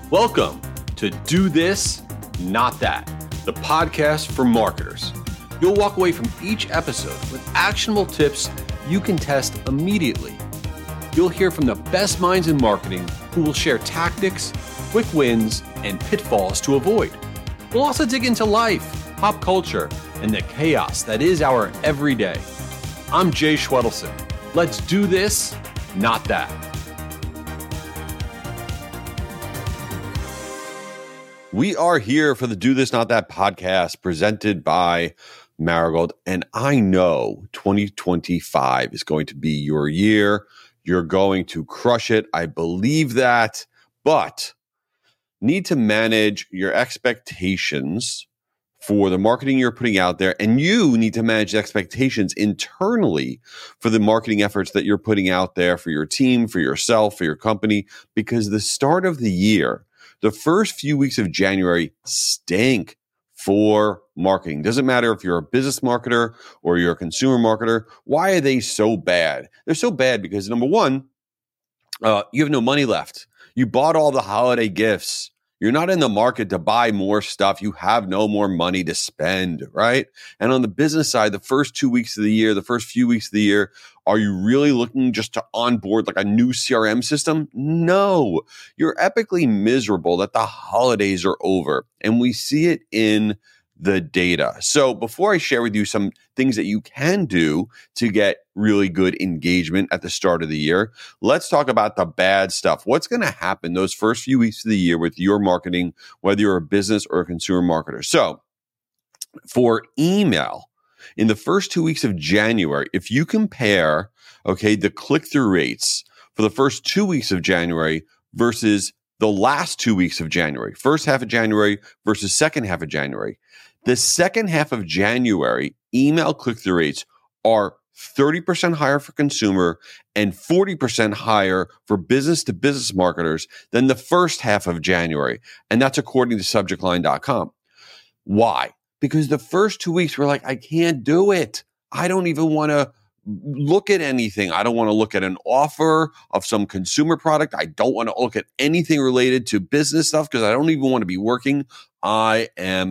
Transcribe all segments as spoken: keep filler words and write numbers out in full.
Welcome to Do This, Not That, the podcast for marketers. You'll walk away from each episode with actionable tips you can test immediately. You'll hear from the best minds in marketing who will share tactics, quick wins, and pitfalls to avoid. We'll also dig into life, pop culture, and the chaos that is our everyday. I'm Jay Schwedelson. Let's do this, not that. We are here for the Do This, Not That podcast presented by Marigold. And I know twenty twenty-five is going to be your year. You're going to crush it. I believe that. But need to manage your expectations for the marketing you're putting out there. And you need to manage expectations internally for the marketing efforts that you're putting out there for your team, for yourself, for your company. Because the start of the year, the first few weeks of January stink for marketing. Doesn't matter if you're a business marketer or you're a consumer marketer. Why are they so bad? They're so bad because, number one, uh, you have no money left. You bought all the holiday gifts. You're not in the market to buy more stuff. You have no more money to spend, right? And on the business side, the first two weeks of the year, the first few weeks of the year, are you really looking just to onboard like a new C R M system? No, you're epically miserable that the holidays are over. And we see it in the data. So before I share with you some things that you can do to get really good engagement at the start of the year, let's talk about the bad stuff. What's going to happen those first few weeks of the year with your marketing, whether you're a business or a consumer marketer? So for email, in the first two weeks of January, if you compare, okay, the click-through rates for the first two weeks of January versus the last two weeks of January, first half of January versus second half of January, the second half of January email click-through rates are thirty percent higher for consumer and forty percent higher for business-to-business marketers than the first half of January. And that's according to subject line dot com. Why? Because the first two weeks we're like, I can't do it. I don't even want to look at anything. I don't want to look at an offer of some consumer product. I don't want to look at anything related to business stuff because I don't even want to be working. I am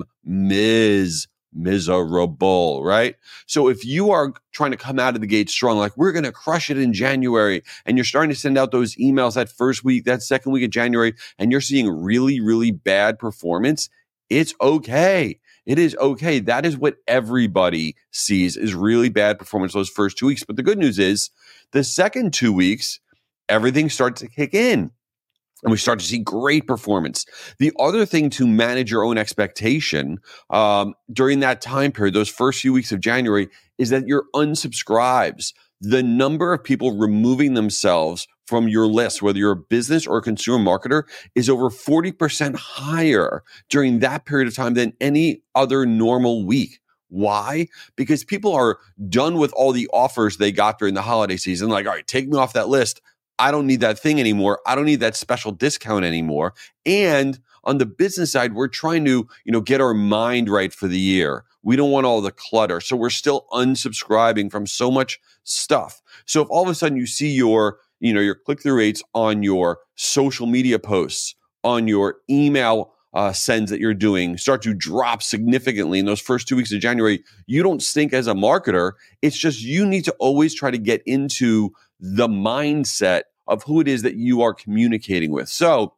mis miserable, right? So if you are trying to come out of the gate strong, like we're going to crush it in January, and you're starting to send out those emails that first week, that second week of January, and you're seeing really, really bad performance, it's okay. It is okay. That is what everybody sees is really bad performance those first two weeks. But the good news is the second two weeks, everything starts to kick in and we start to see great performance. The other thing to manage your own expectation um, during that time period, those first few weeks of January, is that your unsubscribes, the number of people removing themselves from your list, whether you're a business or a consumer marketer, is over forty percent higher during that period of time than any other normal week. Why? Because people are done with all the offers they got during the holiday season. Like, all right, take me off that list. I don't need that thing anymore. I don't need that special discount anymore. And on the business side, we're trying to, you know, get our mind right for the year. We don't want all the clutter. So we're still unsubscribing from so much stuff. So if all of a sudden you see your, you know, your click-through rates on your social media posts, on your email uh, sends that you're doing start to drop significantly in those first two weeks of January, you don't stink as a marketer. It's just you need to always try to get into the mindset of who it is that you are communicating with. So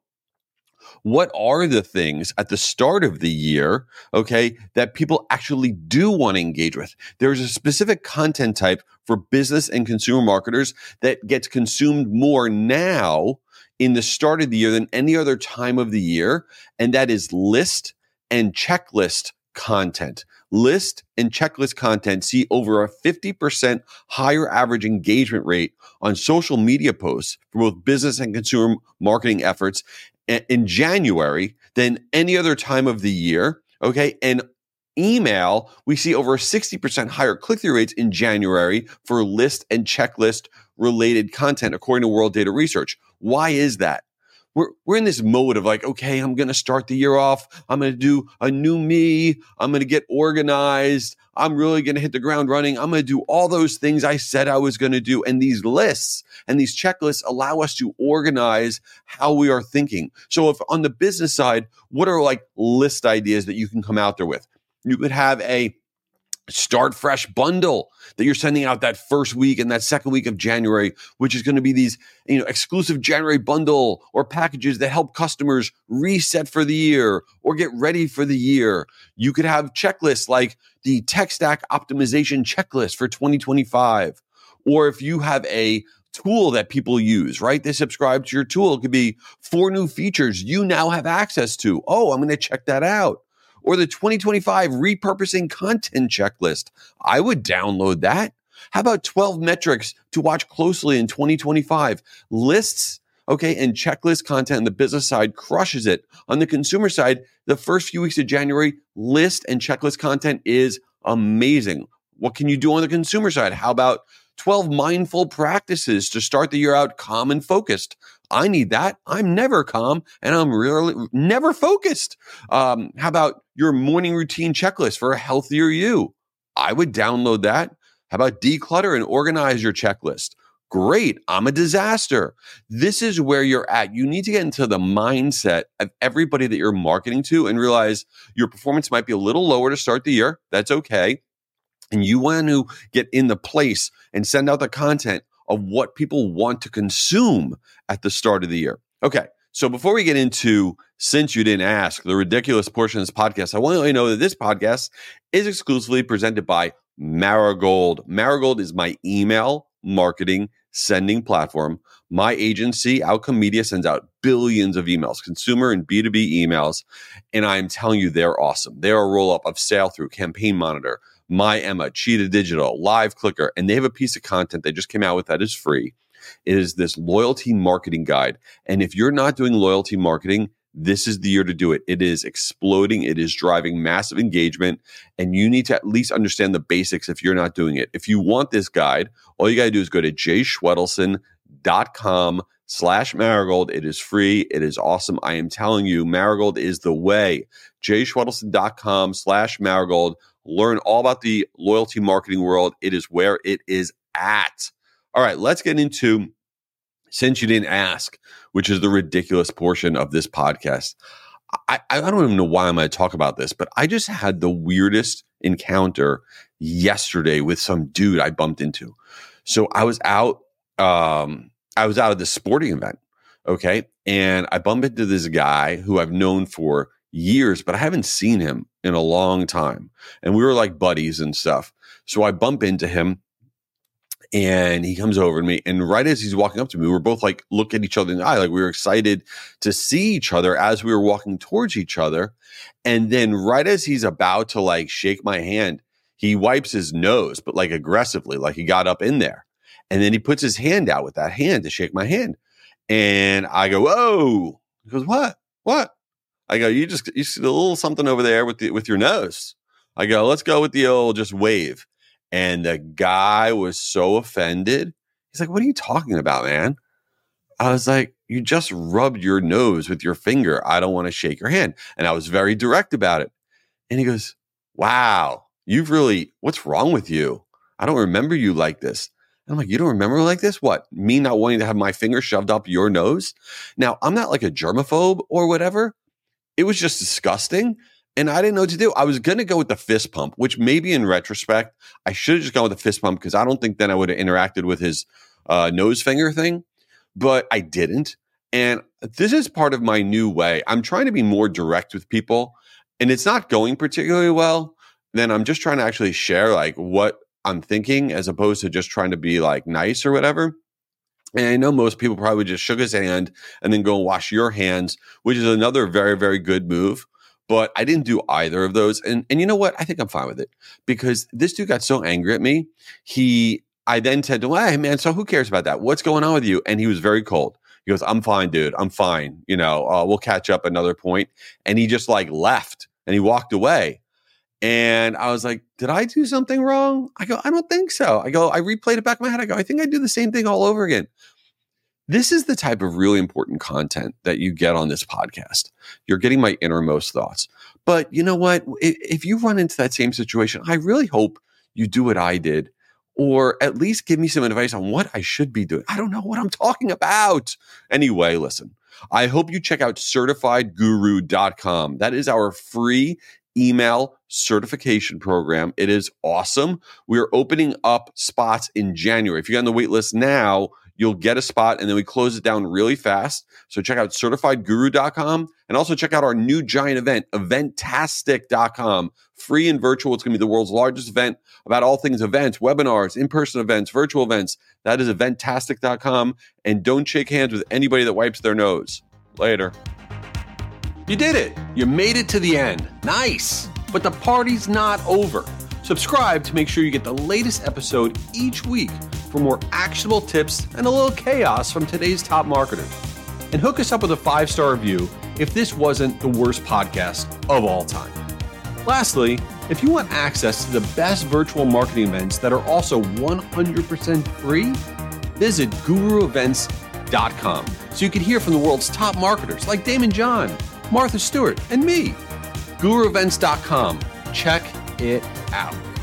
what are the things at the start of the year, okay, that people actually do want to engage with? There's a specific content type for business and consumer marketers that gets consumed more now in the start of the year than any other time of the year, and that is list and checklist content. List and checklist content see over a fifty percent higher average engagement rate on social media posts for both business and consumer marketing efforts in January than any other time of the year, okay? And email, we see over sixty percent higher click-through rates in January for list and checklist related content, according to World Data Research. Why is that? we're, we're in this mode of like, okay, I'm going to start the year off. I'm going to do a new me. I'm going to get organized. I'm really going to hit the ground running. I'm going to do all those things I said I was going to do. And these lists and these checklists allow us to organize how we are thinking. So if on the business side, what are like list ideas that you can come out there with? You could have a Start Fresh bundle that you're sending out that first week and that second week of January, which is going to be these, you know, exclusive January bundle or packages that help customers reset for the year or get ready for the year. You could have checklists like the tech stack optimization checklist for twenty twenty-five. Or if you have a tool that people use, right? They subscribe to your tool. It could be four new features you now have access to. Oh, I'm going to check that out. Or the twenty twenty-five repurposing content checklist. I would download that. How about twelve metrics to watch closely in twenty twenty-five? Lists, okay, and checklist content on the business side crushes it. On the consumer side, the first few weeks of January, list and checklist content is amazing. What can you do on the consumer side? How about twelve mindful practices to start the year out calm and focused? I need that. I'm never calm and I'm really never focused. Um, how about your morning routine checklist for a healthier you? I would download that. How about declutter and organize your checklist? Great. I'm a disaster. This is where you're at. You need to get into the mindset of everybody that you're marketing to and realize your performance might be a little lower to start the year. That's okay. And you want to get in the place and send out the content of what people want to consume at the start of the year. Okay, so before we get into, since you didn't ask, the ridiculous portion of this podcast, I want to let you know that this podcast is exclusively presented by Marigold. Marigold is my email marketing sending platform. My agency, Outcome Media, sends out billions of emails, consumer and B two B emails, and I'm telling you, they're awesome. They're a roll-up of Sale Through, Campaign Monitor, My Emma, Cheetah Digital, Live Clicker, and they have a piece of content they just came out with that is free. It is this loyalty marketing guide. And if you're not doing loyalty marketing, this is the year to do it. It is exploding. It is driving massive engagement. And you need to at least understand the basics if you're not doing it. If you want this guide, all you got to do is go to jschwedelson.com slash Marigold. It is free. It is awesome. I am telling you, Marigold is the way. jschwedelson.com slash Marigold. Learn all about the loyalty marketing world. It is where it is at. All right, let's get into Since You Didn't Ask, which is the ridiculous portion of this podcast. I, I don't even know why I'm going to talk about this, but I just had the weirdest encounter yesterday with some dude I bumped into. So I was out, um, I was out at this sporting event, okay? And I bumped into this guy who I've known for years, but I haven't seen him in a long time. And we were like buddies and stuff. So I bump into him and he comes over to me. And right as he's walking up to me, we were both like, look at each other in the eye. Like we were excited to see each other as we were walking towards each other. And then right as he's about to like shake my hand, he wipes his nose, but like aggressively, like he got up in there. And then he puts his hand out with that hand to shake my hand. And I go, whoa. He goes, what? What? I go, you just, you see a little something over there with the, with your nose. I go, let's go with the old just wave. And the guy was so offended. He's like, what are you talking about, man? I was like, you just rubbed your nose with your finger. I don't want to shake your hand. And I was very direct about it. And he goes, wow, you've really, what's wrong with you? I don't remember you like this. And I'm like, you don't remember like this? What? Me not wanting to have my finger shoved up your nose? Now, I'm not like a germaphobe or whatever. It was just disgusting. And I didn't know what to do. I was going to go with the fist pump, which maybe in retrospect, I should have just gone with the fist pump because I don't think then I would have interacted with his uh, nose finger thing. But I didn't. And this is part of my new way. I'm trying to be more direct with people. And it's not going particularly well. Then I'm just trying to actually share like what I'm thinking as opposed to just trying to be like nice or whatever. And I know most people probably just shook his hand and then go and wash your hands, which is another very, very good move. But I didn't do either of those. And and you know what? I think I'm fine with it because this dude got so angry at me. He, I then said to him, hey, man, so who cares about that? What's going on with you? And he was very cold. He goes, I'm fine, dude. I'm fine. You know, uh, we'll catch up another point. And he just like left and he walked away. And I was like, did I do something wrong? I go, I don't think so. I go, I replayed it back in my head. I go, I think I do the same thing all over again. This is the type of really important content that you get on this podcast. You're getting my innermost thoughts. But you know what? If you run into that same situation, I really hope you do what I did, or at least give me some advice on what I should be doing. I don't know what I'm talking about. Anyway, listen, I hope you check out certified guru dot com. That is our free email certification program. It is awesome. We are opening up spots in January. If you're on the wait list now, you'll get a spot, and then we close it down really fast. So check out certified guru dot com, and also check out our new giant event, eventastic dot com. Free and virtual. It's going to be the world's largest event about all things events, webinars, in-person events, virtual events. That is eventastic dot com. And don't shake hands with anybody that wipes their nose. Later. You did it. You made it to the end. Nice. But the party's not over. Subscribe to make sure you get the latest episode each week for more actionable tips and a little chaos from today's top marketers. And hook us up with a five-star review if this wasn't the worst podcast of all time. Lastly, if you want access to the best virtual marketing events that are also one hundred percent free, visit guru events dot com so you can hear from the world's top marketers like Damon John, Martha Stewart, and me. guru events dot com. Check it out.